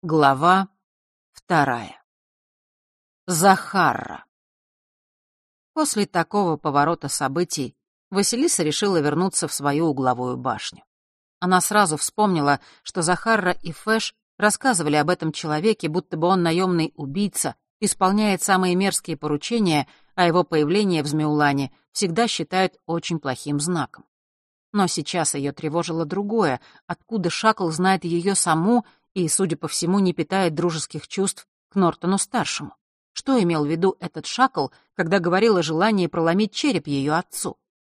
Глава 2. Захарра. После такого поворота событий Василиса решила вернуться в свою угловую башню. Она сразу вспомнила, что Захарра и Фэш рассказывали об этом человеке, будто бы он наемный убийца, исполняет самые мерзкие поручения, а его появление в Змеулане всегда считают очень плохим знаком. Но сейчас ее тревожило другое, откуда Шакл знает ее саму и, судя по всему, не питает дружеских чувств к Нортону-старшему. Что имел в виду этот Шакл, когда говорил о желании проломить череп ее отцу?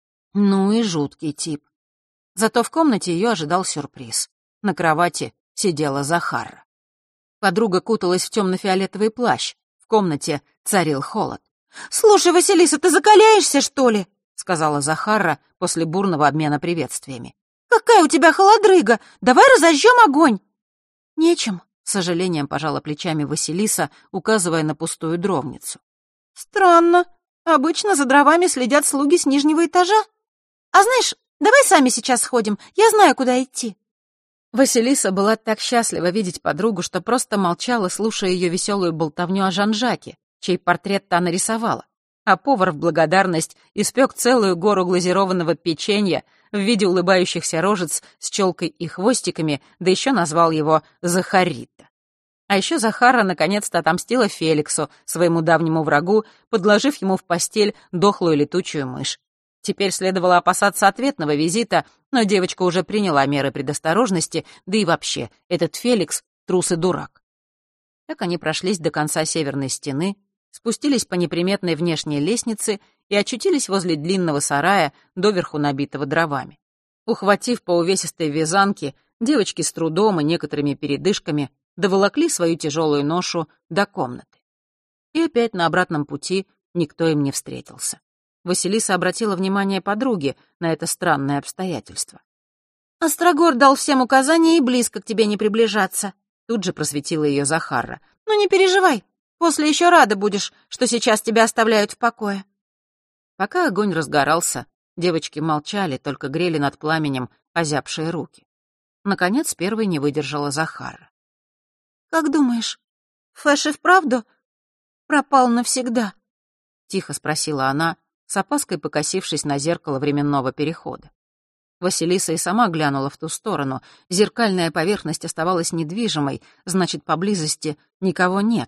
Ну и жуткий тип. Зато в комнате ее ожидал сюрприз. На кровати сидела Захарра. Подруга куталась в темно-фиолетовый плащ. В комнате царил холод. «Слушай, Василиса, ты закаляешься, что ли?» — сказала Захарра после бурного обмена приветствиями. «Какая у тебя холодрыга! Давай разожжем огонь!» «Нечем», — с сожалением пожала плечами Василиса, указывая на пустую дровницу. «Странно. Обычно за дровами следят слуги с нижнего этажа. А знаешь, давай сами сейчас сходим, я знаю, куда идти». Василиса была так счастлива видеть подругу, что просто молчала, слушая ее веселую болтовню о Жан-Жаке, чей портрет та нарисовала. А повар в благодарность испек целую гору глазированного печенья в виде улыбающихся рожец с челкой и хвостиками, да еще назвал его Захаррита. А еще Захарра наконец-то отомстила Феликсу, своему давнему врагу, подложив ему в постель дохлую летучую мышь. Теперь следовало опасаться ответного визита, но девочка уже приняла меры предосторожности, да и вообще, этот Феликс — трус и дурак. Так они прошлись до конца северной стены, спустились по неприметной внешней лестнице и очутились возле длинного сарая, доверху набитого дровами. Ухватив по увесистой вязанке, девочки с трудом и некоторыми передышками доволокли свою тяжелую ношу до комнаты. И опять на обратном пути никто им не встретился. Василиса обратила внимание подруги на это странное обстоятельство. «Острогор дал всем указания и близко к тебе не приближаться», — тут же просветила ее Захарра. «Ну не переживай. После еще рада будешь, что сейчас тебя оставляют в покое». Пока огонь разгорался, девочки молчали, только грели над пламенем озябшие руки. Наконец первой не выдержала Захарра. «Как думаешь, Фэш и вправду пропал навсегда?» — тихо спросила она, с опаской покосившись на зеркало временного перехода. Василиса и сама глянула в ту сторону. Зеркальная поверхность оставалась недвижимой, значит, поблизости никого нет.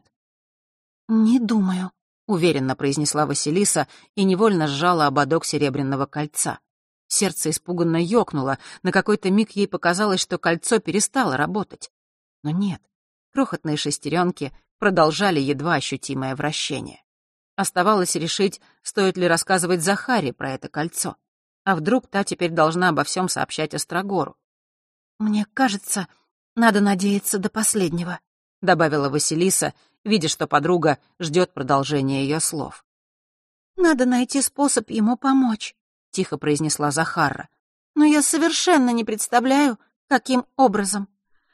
«Не думаю», — уверенно произнесла Василиса и невольно сжала ободок серебряного кольца. Сердце испуганно ёкнуло, на какой-то миг ей показалось, что кольцо перестало работать. Но нет, крохотные шестеренки продолжали едва ощутимое вращение. Оставалось решить, стоит ли рассказывать Захаре про это кольцо. А вдруг та теперь должна обо всем сообщать Острогору? «Мне кажется, надо надеяться до последнего», — добавила Василиса, видя, что подруга ждет продолжения ее слов. «Надо найти способ ему помочь», — тихо произнесла Захарра. «Но я совершенно не представляю, каким образом».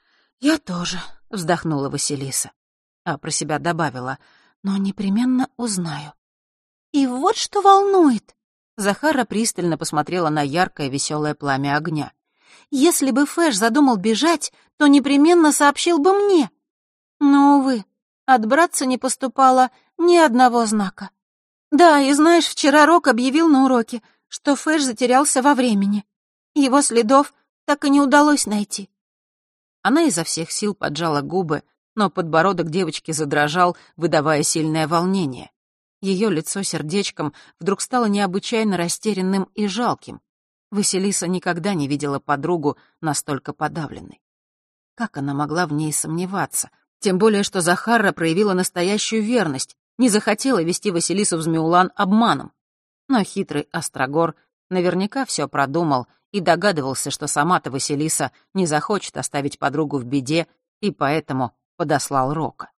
«Я тоже», — вздохнула Василиса, а про себя добавила, «но непременно узнаю». «И вот что волнует», — Захарра пристально посмотрела на яркое веселое пламя огня. «Если бы Фэш задумал бежать, то непременно сообщил бы мне. Но, увы, от братца не поступало ни одного знака. Да, и знаешь, вчера Рок объявил на уроке, что Фэш затерялся во времени. Его следов так и не удалось найти». Она изо всех сил поджала губы, но подбородок девочки задрожал, выдавая сильное волнение. Ее лицо сердечком вдруг стало необычайно растерянным и жалким. Василиса никогда не видела подругу настолько подавленной. Как она могла в ней сомневаться? Тем более, что Захарра проявила настоящую верность, не захотела вести Василису в Змеулан обманом. Но хитрый Острогор наверняка все продумал и догадывался, что сама-то Василиса не захочет оставить подругу в беде, и поэтому подослал Рока.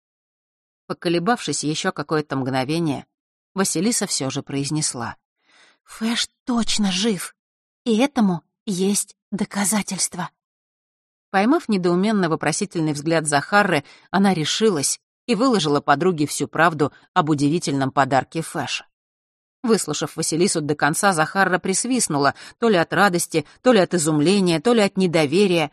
Поколебавшись еще какое-то мгновение, Василиса все же произнесла. «Фэш точно жив, и этому есть доказательства». Поймав недоуменно-вопросительный взгляд Захарры, она решилась и выложила подруге всю правду об удивительном подарке Фэша. Выслушав Василису до конца, Захарра присвистнула, то ли от радости, то ли от изумления, то ли от недоверия,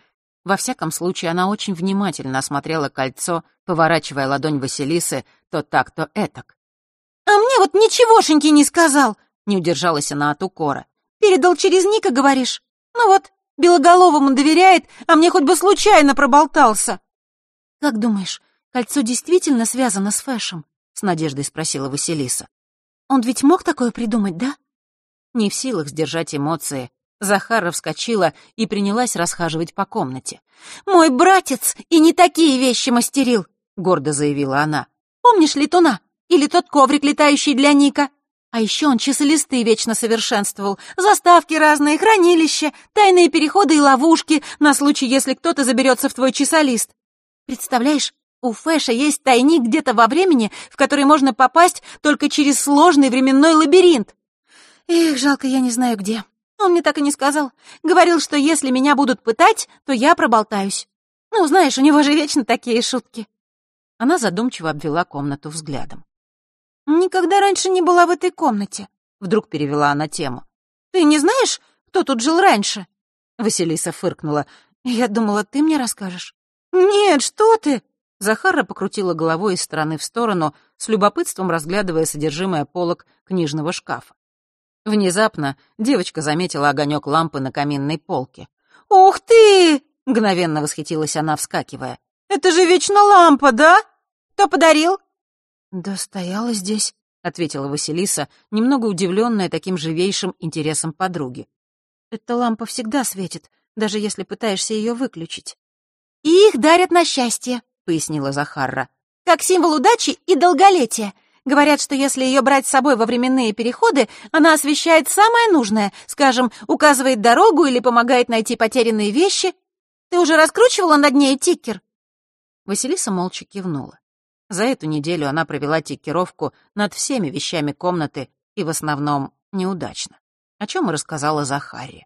Во всяком случае, она очень внимательно осмотрела кольцо, поворачивая ладонь Василисы то так, то этак. «А мне вот ничегошеньки не сказал!» — не удержалась она от укора. «Передал через Ника, говоришь? Ну вот, Белоголовому доверяет, а мне хоть бы случайно проболтался!» «Как думаешь, кольцо действительно связано с Фэшем?» — с надеждой спросила Василиса. «Он ведь мог такое придумать, да?» Не в силах сдержать эмоции, Захара вскочила и принялась расхаживать по комнате. «Мой братец и не такие вещи мастерил!» — гордо заявила она. «Помнишь летуна? Или тот коврик, летающий для Ника? А еще он часолисты вечно совершенствовал. Заставки разные, хранилища, тайные переходы и ловушки на случай, если кто-то заберется в твой часолист. Представляешь, у Фэша есть тайник где-то во времени, в который можно попасть только через сложный временной лабиринт. Эх, жалко, я не знаю где. Он мне так и не сказал. Говорил, что если меня будут пытать, то я проболтаюсь. Ну, знаешь, у него же вечно такие шутки». Она задумчиво обвела комнату взглядом. «Никогда раньше не была в этой комнате», — вдруг перевела она тему. «Ты не знаешь, кто тут жил раньше?» Василиса фыркнула. «Я думала, ты мне расскажешь». «Нет, что ты!» Захара покрутила головой из стороны в сторону, с любопытством разглядывая содержимое полок книжного шкафа. Внезапно девочка заметила огонек лампы на каминной полке. «Ух ты!» — мгновенно восхитилась она, вскакивая. «Это же вечно лампа, да? Кто подарил?» «Да стояла здесь», — ответила Василиса, немного удивленная таким живейшим интересом подруги. «Эта лампа всегда светит, даже если пытаешься ее выключить». «И их дарят на счастье», — пояснила Захарра. «Как символ удачи и долголетия. Говорят, что если ее брать с собой во временные переходы, она освещает самое нужное, скажем, указывает дорогу или помогает найти потерянные вещи. Ты уже раскручивала над ней тикер?» Василиса молча кивнула. За эту неделю она провела тикировку над всеми вещами комнаты и в основном неудачно, о чем и рассказала Захаре.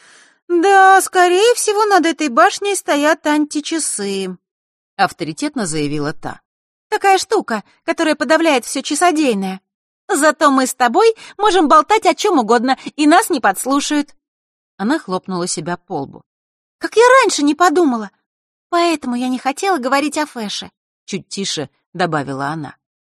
«Да, скорее всего, над этой башней стоят античасы», — авторитетно заявила та. «Такая штука, которая подавляет все часодейное. Зато мы с тобой можем болтать о чем угодно, и нас не подслушают». Она хлопнула себя по лбу. «Как я раньше не подумала! Поэтому я не хотела говорить о Фэше», — чуть тише добавила она.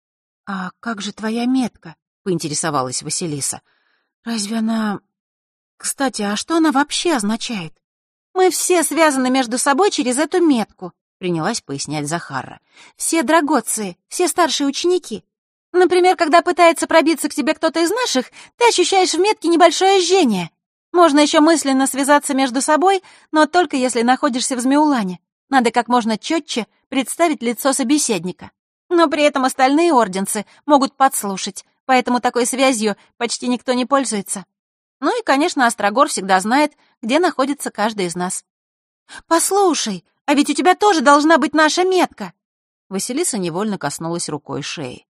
«А как же твоя метка?» — поинтересовалась Василиса. «Разве она... Кстати, а что она вообще означает?» «Мы все связаны между собой через эту метку», — принялась пояснять Захарра. «Все драгоции, все старшие ученики. Например, когда пытается пробиться к тебе кто-то из наших, ты ощущаешь в метке небольшое жжение. Можно еще мысленно связаться между собой, но только если находишься в Змеулане. Надо как можно четче представить лицо собеседника. Но при этом остальные орденцы могут подслушать, поэтому такой связью почти никто не пользуется. Ну и, конечно, Острогор всегда знает, где находится каждый из нас». «Послушай, а ведь у тебя тоже должна быть наша метка!» Василиса невольно коснулась рукой шеи.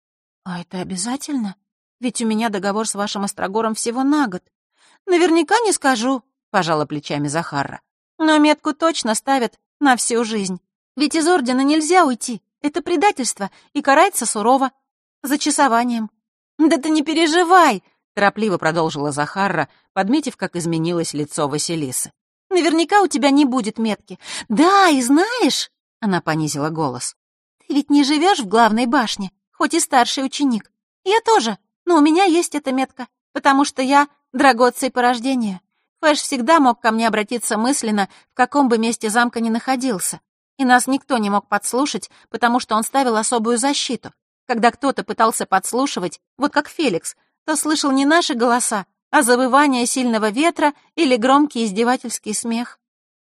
«А это обязательно? Ведь у меня договор с вашим Острогором всего на год». «Наверняка не скажу», — пожала плечами Захарра. «Но метку точно ставят на всю жизнь. Ведь из ордена нельзя уйти. Это предательство и карается сурово. Зачасованием». «Да ты не переживай», — торопливо продолжила Захарра, подметив, как изменилось лицо Василисы. «Наверняка у тебя не будет метки. Да, и знаешь...» — она понизила голос. «Ты ведь не живешь в главной башне, хоть и старший ученик. Я тоже, но у меня есть эта метка, потому что я драгоций по рождению. Фэш всегда мог ко мне обратиться мысленно, в каком бы месте замка ни находился. И нас никто не мог подслушать, потому что он ставил особую защиту. Когда кто-то пытался подслушивать, вот как Феликс, то слышал не наши голоса, а завывание сильного ветра или громкий издевательский смех».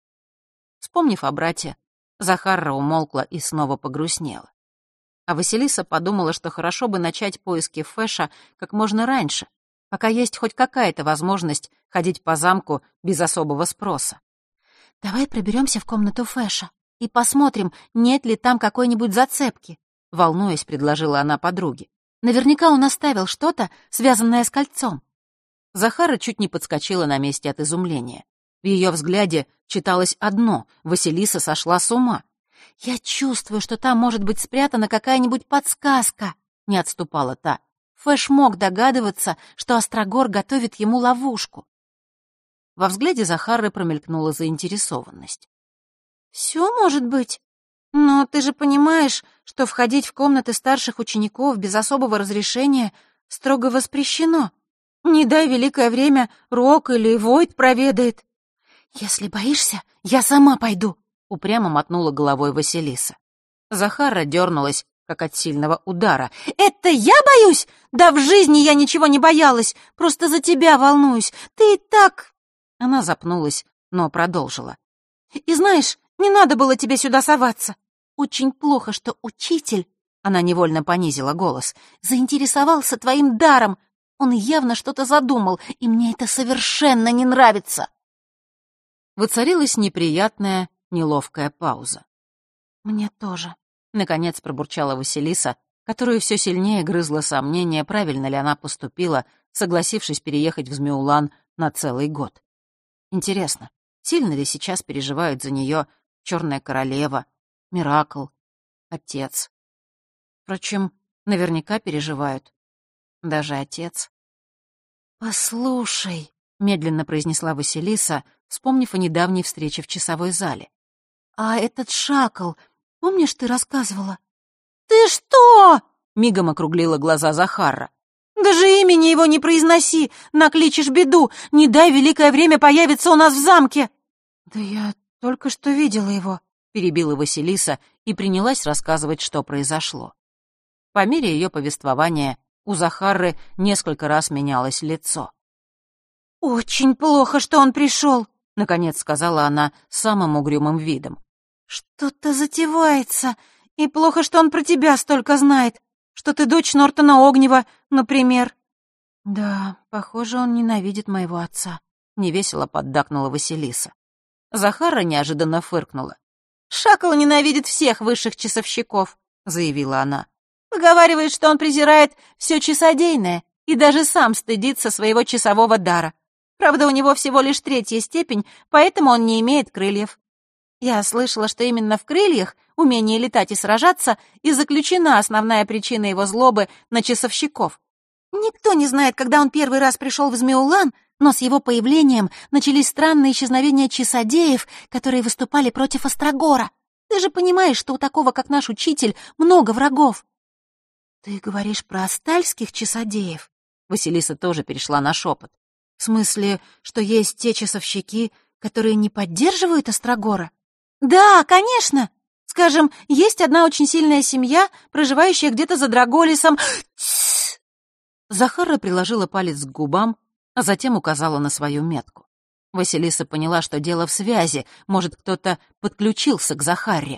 Вспомнив о брате, Захарра умолкла и снова погрустнела. А Василиса подумала, что хорошо бы начать поиски Фэша как можно раньше, пока есть хоть какая-то возможность ходить по замку без особого спроса. «Давай проберемся в комнату Фэша и посмотрим, нет ли там какой-нибудь зацепки», — волнуясь, предложила она подруге. «Наверняка он оставил что-то, связанное с кольцом». Захара чуть не подскочила на месте от изумления. В ее взгляде читалось одно — Василиса сошла с ума. «Я чувствую, что там может быть спрятана какая-нибудь подсказка», — не отступала та. Фэш мог догадываться, что Острогор готовит ему ловушку. Во взгляде Захары промелькнула заинтересованность. Все может быть. Но ты же понимаешь, что входить в комнаты старших учеников без особого разрешения строго воспрещено. Не дай великое время, Рок или Войд проведает. Если боишься, я сама пойду, упрямо мотнула головой Василиса. Захара дернулась, как от сильного удара. «Это я боюсь? Да в жизни я ничего не боялась, просто за тебя волнуюсь. Ты и так...» Она запнулась, но продолжила. «И знаешь, не надо было тебе сюда соваться. Очень плохо, что учитель...» Она невольно понизила голос. «Заинтересовался твоим даром. Он явно что-то задумал, и мне это совершенно не нравится». Воцарилась неприятная, неловкая пауза. «Мне тоже», — наконец пробурчала Василиса, которую все сильнее грызло сомнение, правильно ли она поступила, согласившись переехать в Змеулан на целый год. Интересно, сильно ли сейчас переживают за нее Черная Королева, Миракл, отец? Впрочем, наверняка переживают. Даже отец. «Послушай», — медленно произнесла Василиса, вспомнив о недавней встрече в часовой зале. «А этот Шакл, помнишь, ты рассказывала?» «Ты что?» — мигом округлила глаза Захара. «Даже имени его не произноси, накличешь беду, не дай великое время появится у нас в замке!» «Да я только что видела его», — перебила Василиса и принялась рассказывать, что произошло. По мере ее повествования у Захары несколько раз менялось лицо. «Очень плохо, что он пришел», — наконец сказала она самым угрюмым видом. «Что-то затевается, и плохо, что он про тебя столько знает, что ты дочь Нортона Огнева, например». «Да, похоже, он ненавидит моего отца», — невесело поддакнула Василиса. Захара неожиданно фыркнула. «Шакл ненавидит всех высших часовщиков», — заявила она. «Поговаривает, что он презирает все часодейное и даже сам стыдится своего часового дара. Правда, у него всего лишь 3-я степень, поэтому он не имеет крыльев. Я слышала, что именно в крыльях, умении летать и сражаться, и заключена основная причина его злобы на часовщиков. Никто не знает, когда он первый раз пришел в Змеулан, но с его появлением начались странные исчезновения часодеев, которые выступали против Острогора. Ты же понимаешь, что у такого, как наш учитель, много врагов». «Ты говоришь про астальских часодеев?» Василиса тоже перешла на шепот. «В смысле, что есть те часовщики, которые не поддерживают Острогора?» «Да, конечно! Скажем, есть одна очень сильная семья, проживающая где-то за Драголисом...» «Тссс!» Захара приложила палец к губам, а затем указала на свою метку. Василиса поняла, что дело в связи, может, кто-то подключился к Захаре.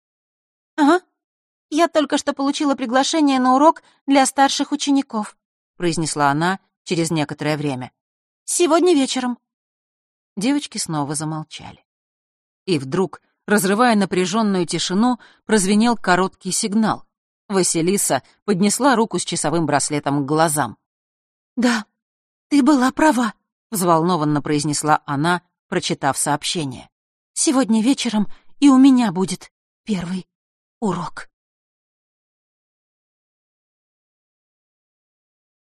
«Ага, я только что получила приглашение на урок для старших учеников», произнесла она через некоторое время. «Сегодня вечером». Девочки снова замолчали. И вдруг, разрывая напряженную тишину, прозвенел короткий сигнал. Василиса поднесла руку с часовым браслетом к глазам. «Да, ты была права», — взволнованно произнесла она, прочитав сообщение. «Сегодня вечером и у меня будет первый урок».